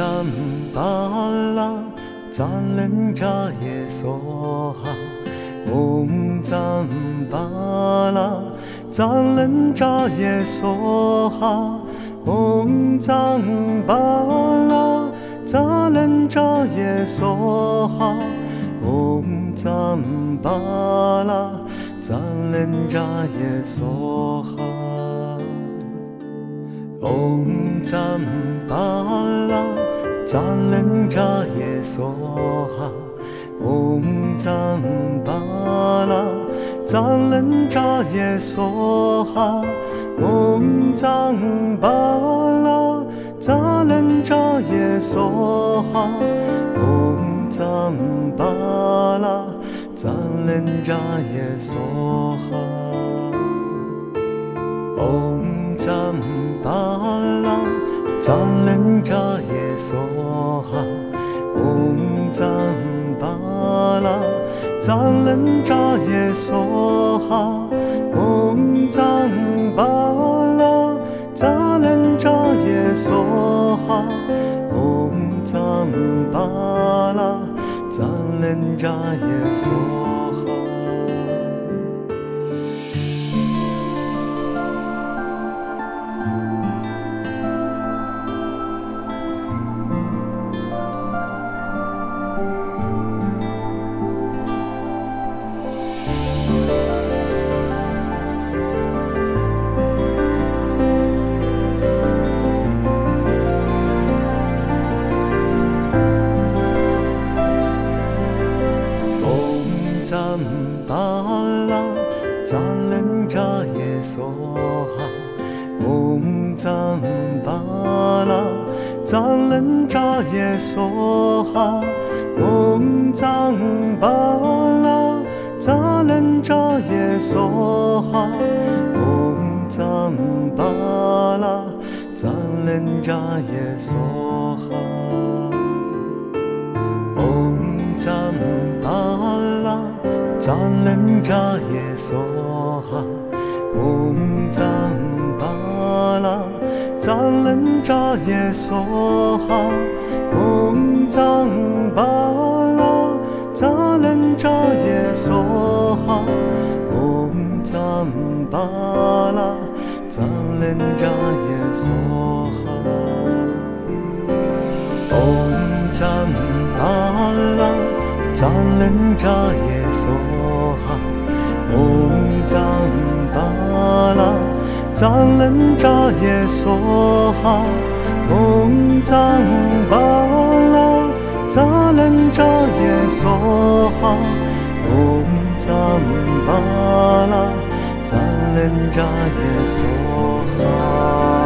赞巴拉，赞伦扎耶梭哈。嗡赞巴拉，赞伦扎耶梭哈。嗡赞巴拉，赞伦扎耶梭哈。嗡赞巴拉，赞伦扎耶梭哈。嗡赞巴拉，赞伦扎耶梭哈。嗡赞巴拉，赞伦扎耶梭哈。嗡赞巴拉，赞伦扎耶梭哈。嗡赞巴拉，赞伦扎耶梭哈。嗡赞巴拉，赞伦扎耶梭哈。嗡赞巴拉，赞伦扎耶梭哈。嗡赞巴拉，赞伦扎耶梭哈。嗡赞巴拉，赞伦扎耶梭哈。赞巴拉，赞伦扎耶梭哈。嗡赞巴拉，赞伦扎耶梭哈。嗡赞巴拉，赞伦扎耶梭哈。嗡赞巴拉，赞伦扎耶梭哈。嗡赞巴拉，赞伦扎耶梭哈。嗡赞巴拉，赞伦扎耶梭哈。嗡赞巴拉，赞伦扎耶梭哈。嗡赞巴拉，赞伦扎耶梭哈。嗡赞巴拉，赞伦扎耶梭哈。嗡赞巴拉，赞伦扎耶梭哈。嗡赞巴拉，赞伦扎耶梭哈。嗡赞巴拉，赞伦扎耶梭哈。